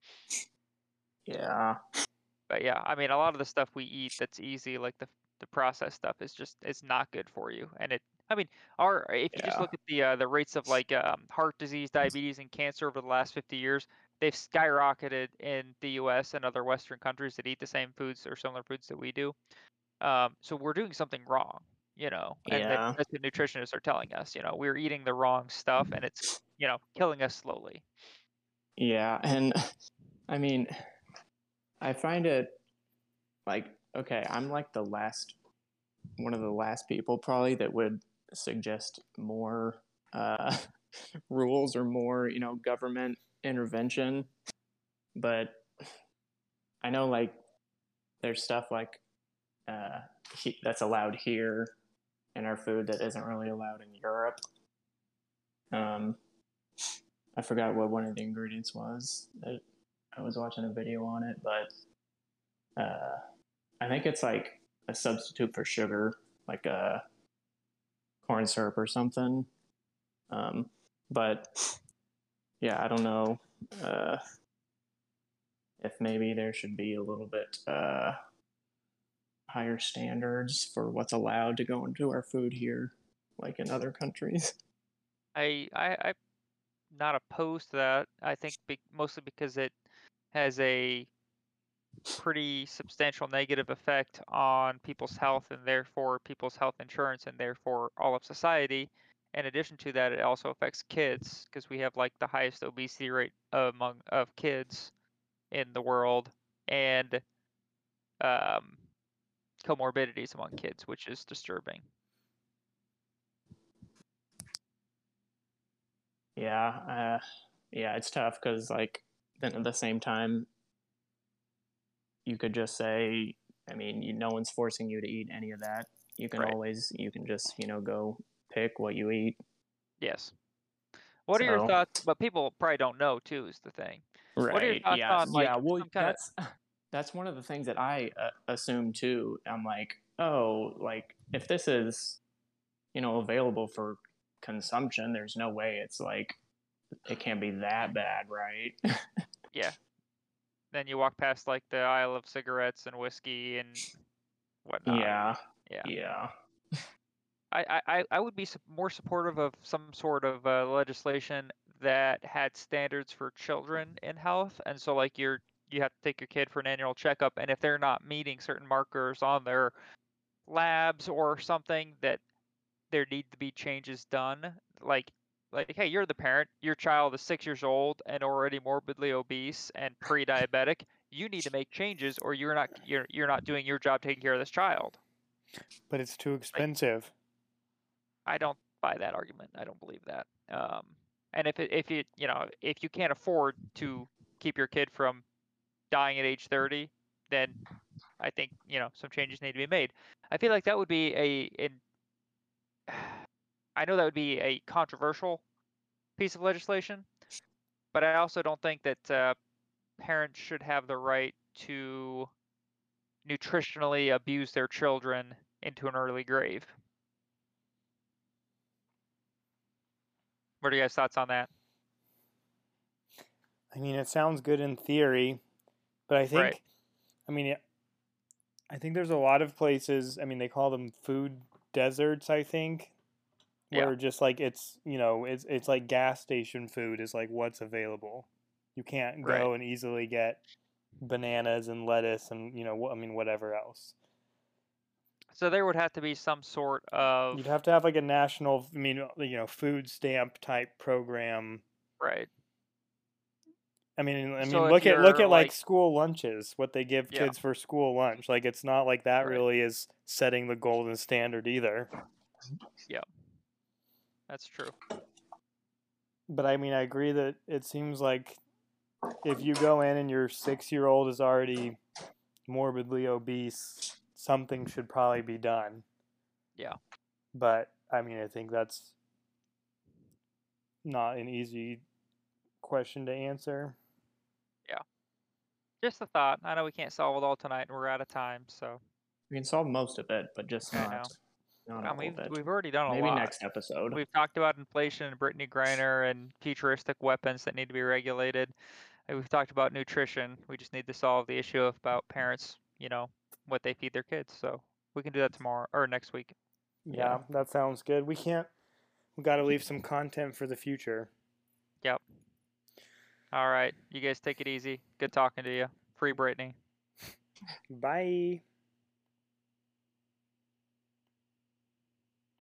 Yeah. But yeah, I mean, a lot of the stuff we eat that's easy, like the the processed stuff, is just it's not good for you. And it, I mean, our if you just Yeah. look at the uh, the rates of like um, heart disease, diabetes, and cancer over the last fifty years, they've skyrocketed in the U S and other Western countries that eat the same foods or similar foods that we do. Um, so we're doing something wrong, you know, and that, Yeah. that's what nutritionists are telling us. You know, we're eating the wrong stuff, and it's you know killing us slowly. Yeah. And I mean, I find it like, okay, I'm like the last, one of the last people probably that would suggest more uh, rules or more, you know, government intervention. But I know like there's stuff like uh, he, that's allowed here in our food that isn't really allowed in Europe. Um, I forgot what one of the ingredients was. I, I was watching a video on it, but uh, I think it's like a substitute for sugar, like a corn syrup or something. Um, but yeah, I don't know uh, if maybe there should be a little bit uh, higher standards for what's allowed to go into our food here, like in other countries. I I I'm not opposed to that. I think be, mostly because it has a pretty substantial negative effect on people's health and therefore people's health insurance and therefore all of society. In addition to that, it also affects kids because we have like the highest obesity rate among of kids in the world and um, comorbidities among kids, which is disturbing. Yeah, uh, yeah, it's tough because like then at the same time, you could just say, I mean, you, no one's forcing you to eat any of that. You can Right. always, you can just, you know, go pick what you eat. Yes. What are your So, thoughts? But people probably don't know too is the thing. What are your right, thoughts yeah, on like yeah. Well, some kind of that's that's one of the things that I uh, assume too. I'm like, oh, like if this is, you know, available for consumption, there's no way it's like it can't be that bad, right? yeah. Then you walk past like the aisle of cigarettes and whiskey and whatnot. Yeah, Yeah. yeah, I, I, I would be su- more supportive of some sort of uh, legislation that had standards for children in health, and so like you're you have to take your kid for an annual checkup, and if they're not meeting certain markers on their labs or something, that there need to be changes done. Like like hey, you're the parent, your child is six years old and already morbidly obese and pre-diabetic. You need to make changes, or you're not you're you're not doing your job taking care of this child. But it's too Like expensive. I don't buy that argument. I don't believe that. Um, and if it, if you you know if you can't afford to keep your kid from dying at age thirty, then I think you know some changes need to be made. I feel like that would be a in, I know that would be a controversial piece of legislation, but I also don't think that uh, parents should have the right to nutritionally abuse their children into an early grave. What are you guys' thoughts on that? I mean, it sounds good in theory, but I think, Right. I mean, it, I think there's a lot of places, I mean, they call them food deserts, I think, Yeah. where just like it's, you know, it's it's like gas station food is like what's available. You can't Right. go and easily get bananas and lettuce and, you know, wh- I mean, whatever else. So there would have to be some sort of You'd have to have like a national, I mean, you know, food stamp type program. right. I mean, I So mean, if look at look you're at like like school lunches, what they give yeah, kids for school lunch. Like it's not like that right. really is setting the golden standard either. Yeah. That's true. But I mean, I agree that it seems like if you go in and your six-year-old is already morbidly obese, something should probably be done. Yeah. But I mean, I think that's not an easy question to answer. Yeah. Just a thought. I know we can't solve it all tonight and we're out of time, so we can solve most of it, but just I know. not Not I all mean, of we've, it. we've already done a Maybe lot. next episode. We've talked about inflation and Brittany Griner and futuristic weapons that need to be regulated. And we've talked about nutrition. We just need to solve the issue of about parents, you know, what they feed their kids. So we can do that tomorrow or next week. Yeah, Yeah. that sounds good. We can't. We got to leave some content for the future. Yep. All right. You guys take it easy. Good talking to you. Free Brittany. Bye.